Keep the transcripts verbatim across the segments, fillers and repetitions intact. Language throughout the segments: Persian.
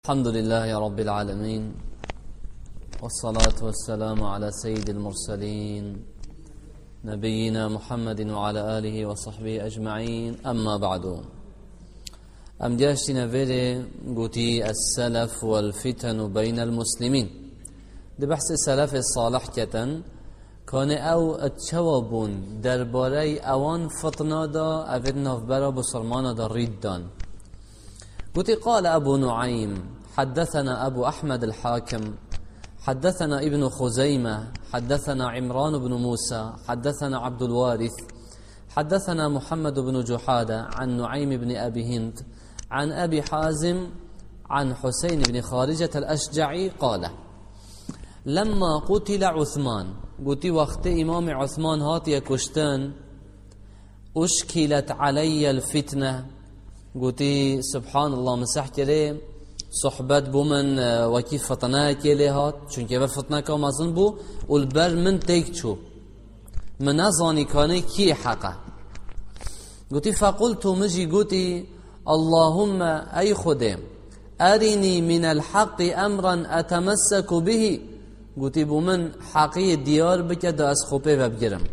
الحمد لله رب العالمين، والصلاة والسلام على سيد المرسلين نبينا محمد وعلى آله وصحبه أجمعين. أما بعد، أم جاشتنا فيري قوتي السلف والفتن بين المسلمين. دي بحث السلف الصالح كتن كان او اتشوابون درباري اوان فتنا دا افد نفبرا بسرمان دا ريدان. قلت قال أبو نعيم حدثنا أبو أحمد الحاكم حدثنا ابن خزيمة حدثنا عمران بن موسى حدثنا عبد الوارث حدثنا محمد بن جحادة عن نعيم بن أبي هند عن أبي حازم عن حسين بن خارجة الأشجعي قال: لما قتل عثمان، قلت وقت إمام عثمان هاتي كشتان، أشكلت علي الفتنة. قلتي سبحان الله مسح كريم صحبت بو من وكيف فتناه كيلي هات چون كيف فتناه كو مازن بو والبر من تيك شو من نظاني كاني كي حقه. قلتي فقلت مجي قلتي اللهم أي خدي أرني من الحق أمرا أتمسك به. قلتي بو من حقي الديار بك دا أسخوبي ببجرم.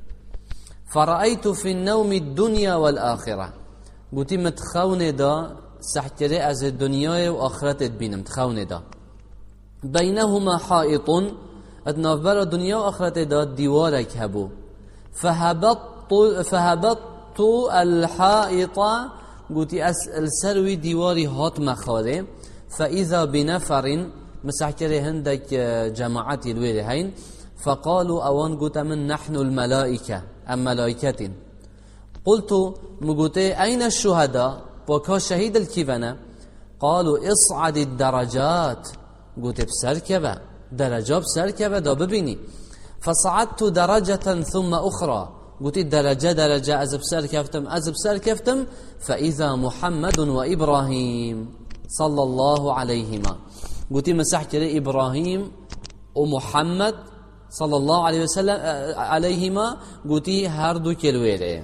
فرأيت في النوم الدنيا والآخرة. قلتي متخوني دا سحكري از الدنيا وآخرت بينم تخوني دا بينهما حائط اتنافبر الدنيا وآخرت دا ديوارك هبو. فهبطت فهبطت الحائط. قلتي السروي ديواري هات مخاري. فإذا بنفر مسحكري هندك جماعتي الويلي هين. فقالوا اوان قلت من نحن الملائكة ام ملائكة. قلت مقوتي أين الشهداء وكا شهيد الكيفنة. قالوا اصعد الدرجات. قلت بسركبة درجة بسركبة دا ببيني. فصعدت درجة ثم أخرى. قلت درجة درجة أزب سركفتم أزب سركفتم. فإذا محمد وإبراهيم صلى الله عليهما. قلت مسحك لي إبراهيم ومحمد صلى الله عليه وسلم عليهما. قلت هردو كالويري.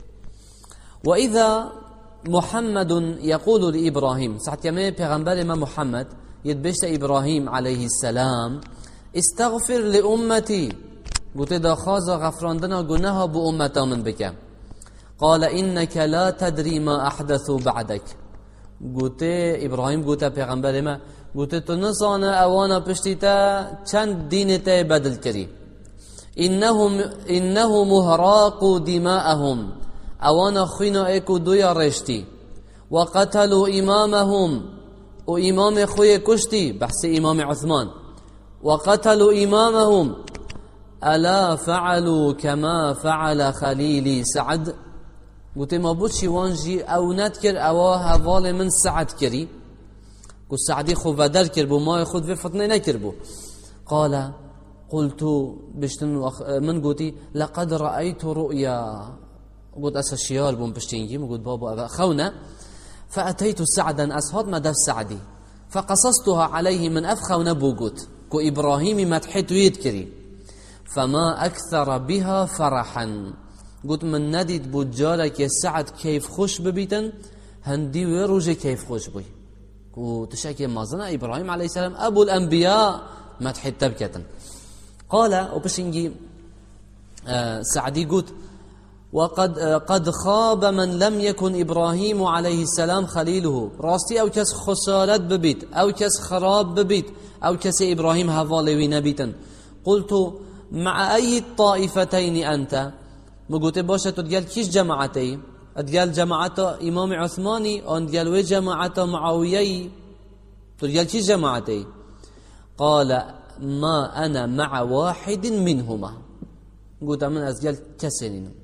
وإذا محمد يقول لإبراهيم ساعة كما پیغمبر ما محمد يدبشت إبراهيم عليه السلام استغفر لأمتي. قلت دا خاز غفراندنا قناها بأمتا من بك. قال إنك لا تدري ما أحدثوا بعدك. قلت إبراهيم قلت پیغمبر ما قلت تنصانا أوانا پشتتا چند دينتا بدل كري. إنهم إنه مهراق دماءهم. اوانا خوینا ایکو دویا رشتی. وقتلوا امامهم و امام خوی کشتی بحث امام عثمان. وقتلوا امامهم الا فعلوا كما فعل خليلي سعد. قلت ما بود شوانجي او نتكر او هوال من سعد كري. قلت سعدي خو بدر كر بو ما خود في فتنه نكر بو. قال قلت بشتن من قلتي لقد رأيت رؤيا. قلت أسشيال بوم بشتينجي قلت بابا أبا خونا. فأتيت سعدا أسهد ما دف سعدي فقصصتها عليه من أفخونا بوقت كو إبراهيم مدحت ويدكري. فما أكثر بها فرحا. قلت من نديد بجارك يا سعد كيف خوش ببيتن هندي ويروجي كيف خوش بي. قلت تشاكي مازنا إبراهيم عليه السلام أبو الأنبياء مدحت تبكة. قال وبشنجي آه سعدي قلت وقد قد خاب من لم يكن إبراهيم عليه السلام خليله. راستي أو كس خسارت ببيت أو كس خراب ببيت أو كس إبراهيم هفالوي نبيتا. قلت مع أي الطائفتين أنت. مقلت باشا تقال كيش جماعتي. تقال جماعة إمام عثماني أو تقال وي جماعة معاويي. تقال كيش جماعتي. قال ما أنا مع واحد منهما. قلت من أزقال كسنين.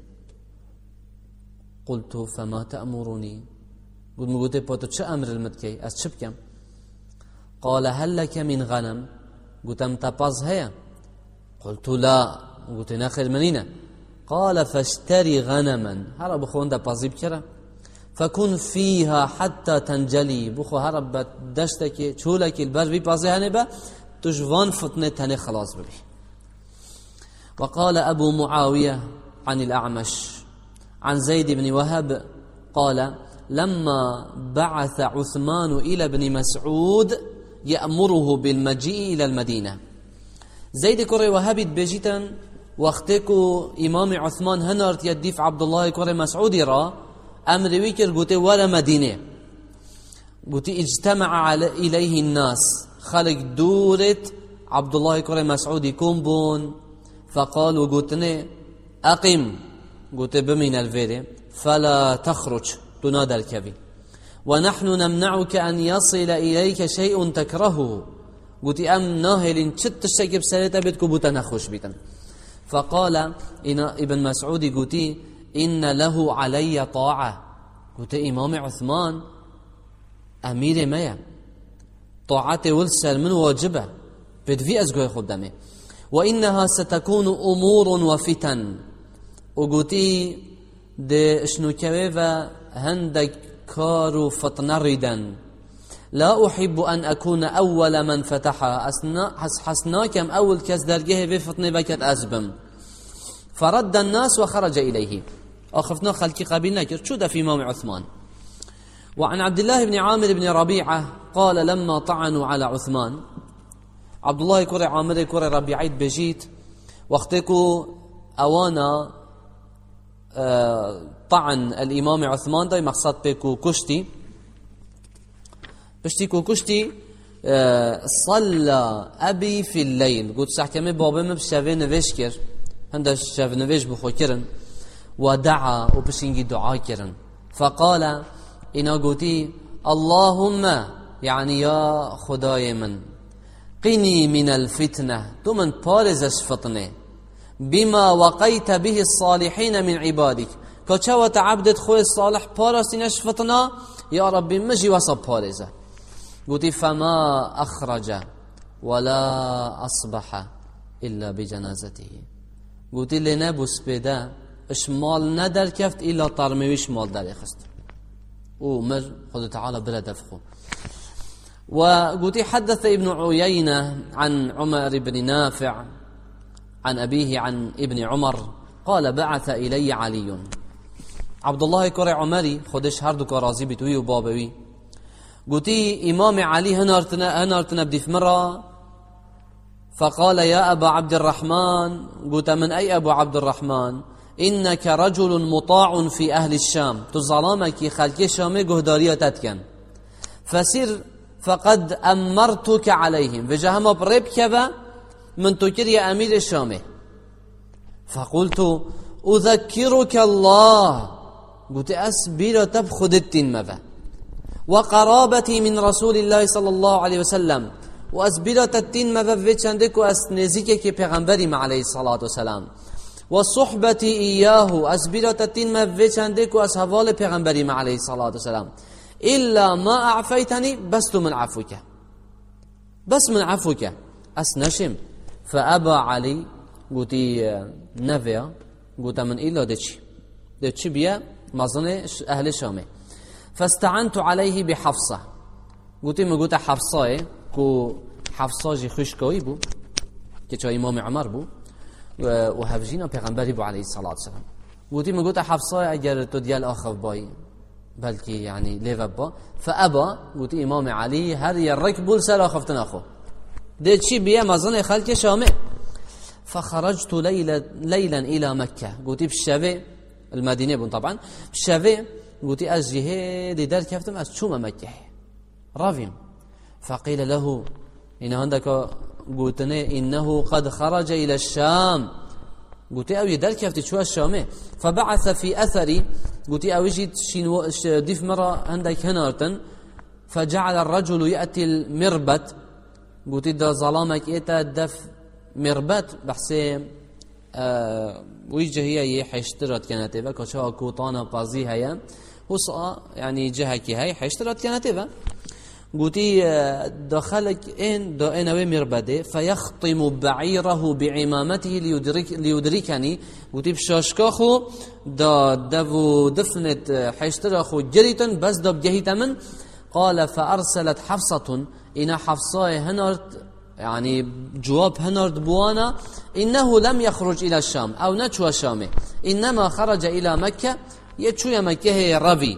قلت فما تأمرني. قلت مقلت باتو چه أمر المدكي أس شبكم. قال هل لك من غنم. قلت ام تباز هيا. قلت لا. قلت ناخر منينة. قال فاشتري غنما. هرب بخون دا بازي بكرة فكن فيها حتى تنجلي. بخو هرب دشتك چولك البر بي بازي هنبا تجوان فتنة هنه خلاص ببي. وقال أبو معاوية عن الأعمش عن زيد بن وهب قال لما بعث عثمان إلى ابن مسعود يأمره بالمجيء إلى المدينة. زيد كوري وهبت بجيتا وقتكو إمام عثمان هنرت يديف عبد الله كوري مسعود را أمر ويكر قوتي ولا مدينة قوتي اجتمع على إليه الناس خلق دورة عبد الله كوري مسعود يكون بون فقالوا قوتني أقم قوتي بمن الفيدي فلا تخرج تنادى الكبي ونحن نمنعك أن يصل إليك شيء تكرهه قوتي أم ناهل شت الشيء بسالته بيتكو بوتا نخوش بيتن. فقال إن ابن مسعود قوتي إن له علي طاعة قوتي إمام عثمان أمير مايا طاعته والسر من واجبه بدفي أزقوي خدامه وإنها ستكون أمور وفتن وقوتي دي اشنو كويفا هندك كارو فتنردا لا أحب أن أكون أول من فتحها أسنا حسناكم أول كاس درجه في فتنة بكت أزبم. فرد الناس وخرج إليه أخفنا خلقي قبيلنا كر شو ده في إمام عثمان. وعن عبد الله بن عامر بن ربيعة قال لما طعنوا على عثمان عبد الله كوري عامر كوري ربيعة بجيت وقتكو أوانا آه طعن الإمام عثمان ده مقصد بكو كشتي بشتيكو كشتي آه صلى أبي في الليل قلت سحكمي بابا مبشافي نفيش هنده شاف نفيش بخو كرن ودعا وبشينجي دعا كرن فقال إنا قلتي اللهم يعني يا خداي من قني من الفتنة تمن بارزش فتنة بما وقيت به الصالحين من عبادك كشوت عبدت خوي الصالح بارسينش فتنة يا ربي مجي وصب بارزة قلت فما أخرج ولا أصبح إلا بجنازته قلت لنا بسبدا اشمال ندر كفت إلا طرميوش مال دار يخست ومر خذ تعالى بلا دفخه. وقلت حدث ابن عيينة عن عمر بن نافع عن أبيه عن ابن عمر قال بعث إلي علي عبد الله كوري عمري خدش هردو كرازي بتوي وبابوي قلتي إمام علي هنارتنا هنارتنا بدي في مرة فقال يا أبا عبد الرحمن قلت من أي أبو عبد الرحمن إنك رجل مطاع في أهل الشام تظلامك خلق شامي قهدارية تتكن فسر فقد أمرتك عليهم فجهم بريب كذا من تكر يا أمير الشام. فقلت أذكرك الله قلت أسبير تبخد التين مذا وقرابتي من رسول الله صلى الله عليه وسلم وأسبير التين مذا فيتش عندك وأسنزيك كي پیغمبري عليه الصلاة والسلام وصحبتي إياه أسبير التين مذا فيتش عندك وأسهوال پیغمبري عليه الصلاة والسلام إلا ما أعفيتني بس من عفوك بس من عفوك أسنشم. فأبى علي قلت نفيا قلت من إلا دتشي دتشي بيا مظنة أهل الشام. فاستعنت عليه بحفصة قلت ما قلت حفصة كو حفصة جي خشكوي بو كتو إمام عمر بو وهفجينا پیغمبري بو عليه الصلاة والسلام قلت ما قلت حفصة أجر تديال آخف باي بلكي يعني ليفبا. فأبى قلت إمام علي هذا الركب سلا خفتنا أخو دتشي بيا مظنة خلق شامي. فخرجت ليلا ليلا إلى مكة قلت بالشافي المدينة بون طبعا بالشافي قلت أجيه لدار كفتم أشوم مكة رافيم. فقيل له إن عندك قلتني إنه قد خرج إلى الشام قلت أوي دار كفت شو الشامي. فبعث في أثري قلت أوي جيت شينو ديف مرة عندك هنارتن فجعل الرجل يأتي المربت قلت دا ظلامك إيتا دف مربت بحسي آه ويجه هي حيشترت كانت إذا كشوا كوطانا قاضي هيا وصا يعني جهة كي هي حيشترت كانت إذا قلتي دخلك إن دا إنوي مربده فيخطم بعيره بعمامته ليدرك ليدركني قلتي بشاشكاخو دا دفو دفنت حيشترخو جريتن بس دا بجهيتا من. قال فأرسلت حفصة إن حفصة هنرت يعني جواب هنرد بوانا إنه لم يخرج إلى الشام أو نشوى الشام إنما خرج إلى مكة يتشوى مكة هي ربي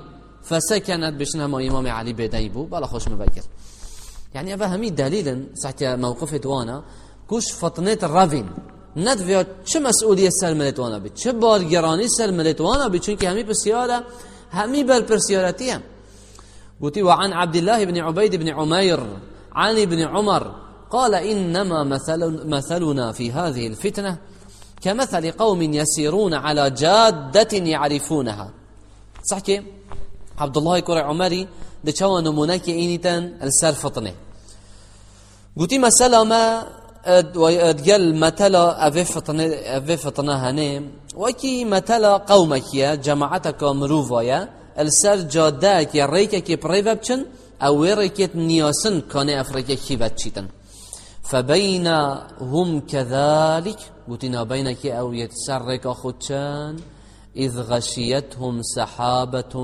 فسكنت بشنها ما إمام علي بدايبو بلا خوش مبكر يعني أبا همي دليلا صحت موقف وانا كوش فطنت الرافين ندفع چه مسئولیت سر ملت وانا بید چه بارگرانی سر ملت وانا بید چون که همی بسیاره همی بر پرسیارتی هم قلت وعن عبد الله بن عبيد بن عمير عن ابن عمر قال إنما مثل مثلنا في هذه الفتنة كمثل قوم يسيرون على جادة يعرفونها صح كي عبد الله كرة عمري ده چوا نمونه که اینیتن السر فطنه قلت مثلا ما ادقل مثلا اوه فطنه اوه فطنه هنه وكي مثلا قومك يا جماعتك مروفايا السر جاده که ریکه که پریوه بچن او ریکت نیاسن کانه افریکه کیوت چیتن فبينهم كذلك قلتنا بينك او يتسرك خدشان اذ غشيتهم سحابة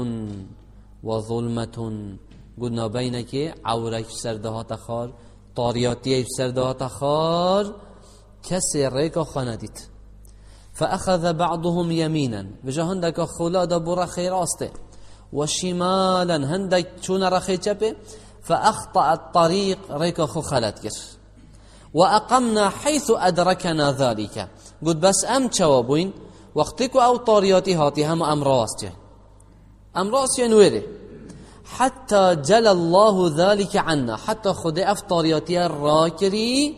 وظلمة قلنا بينك عورك سرده تخار طارياتي سرده تخار كسي ريك خاندت فأخذ بعضهم يمينا بجا هندك خلاد برا خيراسته وشمالا هندك چون رخي چپه فأخطأ الطريق ريك خو خلت كر وأقمنا حيث أدركنا ذلك قلت بس أم چوابوين وقتك أو طارياتي هاتي هم أم راستي أم راستي نويري حتى جل الله ذلك عنا حتى خد أفطارياتي الراكري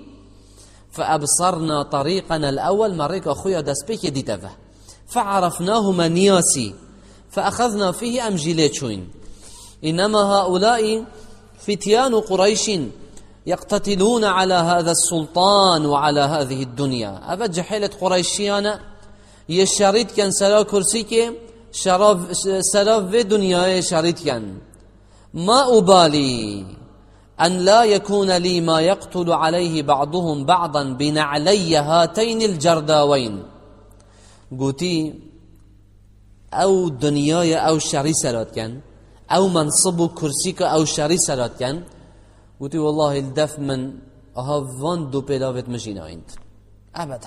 فأبصرنا طريقنا الأول مريك أخويا دسبيك ديتفه فعرفناه منياسي فأخذنا فيه أمجليتشوين إنما هؤلاء فتيان قريش يقتتلون على هذا السلطان وعلى هذه الدنيا أبا جحيلة قريشيانا يشاريت كان سلا كرسيك شراب سلا في دنيا شاريت كان ما أبالي أن لا يكون لي ما يقتل عليه بعضهم بعضا بنعلي هاتين الجرداوين قوتي أو دنيا أو شاري سلات كان أو منصب كرسيك أو شاري سلات كان قلت والله الدف من أهوان دو بلاوت مجينا عند أبدا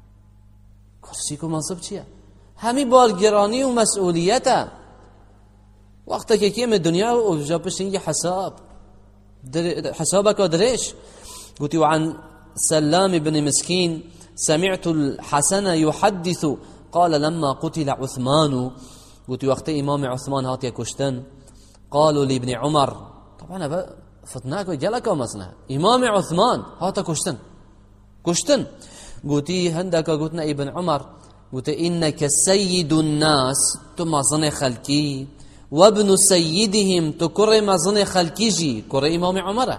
كرسيك ومنصب چيا همي بالگراني ومسؤوليته وقتا که كيم الدنيا وجابش ينجي حساب حسابك ودريش قلت وعن سلام بن مسكين سمعت الحسن يحدث قال لما قتل عثمان قلت وقت إمام عثمان هاتي كشتن قالوا لابن عمر طبعا فتناك جلك ومسنا إمام عثمان هاتا كشتن كشتن قلتي هندك قلتنا ابن عمر قلت إنك سيد الناس ثم ظن خلقي وابن سيدهم تكر ما ظن خلقيجي كر إمام عمر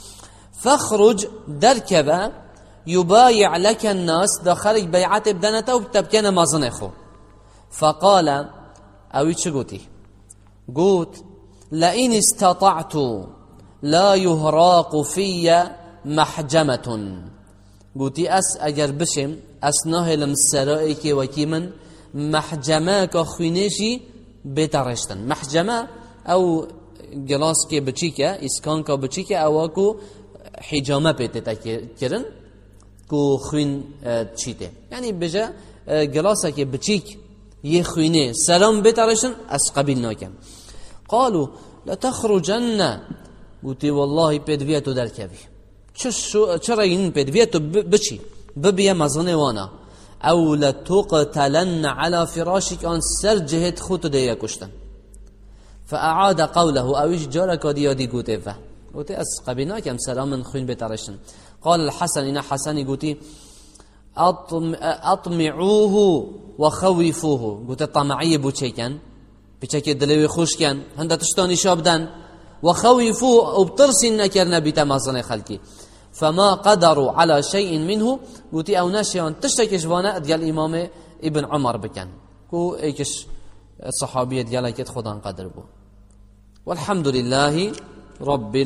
فاخرج دركبا يبايع لك الناس دخلك بيعات بدنته وبتبكينا ما ظن خو فقال أو قلتي قلت لئن استطعت لا يهراق في محجمة قلتي أس أجر بشم أسناه لمسرائك وكيمن محجمة كخوينيشي بترشتن محجمة أو جلاس كي بچيكا إسكان كا بچيكا أواكو حجامة بتتكرن كو خوين تشيته يعني بجا جلاسة كي بچيك يخويني سلام بترشتن أس قبيل ناكم قالوا لتخرجن قلتي والله بدويتو در كبي چرا این بدويتو بچي ببيا مزنه وانا او لتقتلن على فراشك ان سر جهت خود ديه كشتن فاعاد قوله او ايش جارك ديادي قوتي فا قلتي اس قبينا كم سلام من خوين بترشن قال الحسن ان حسن قلتي أطم اطمعوه وخوفوه قلت طمعيه بوچيكن بچكي دلوي خوش كان هنده تشتاني شابدن وخوفوه وبترسي نكرنا بتمازن خلقي فما قدروا على شيء منه قلت او ناشيان تشتكش وانا ديال الامام ابن عمر بكن كو ايكش الصحابيه ديالك خدان قدر بو والحمد لله رب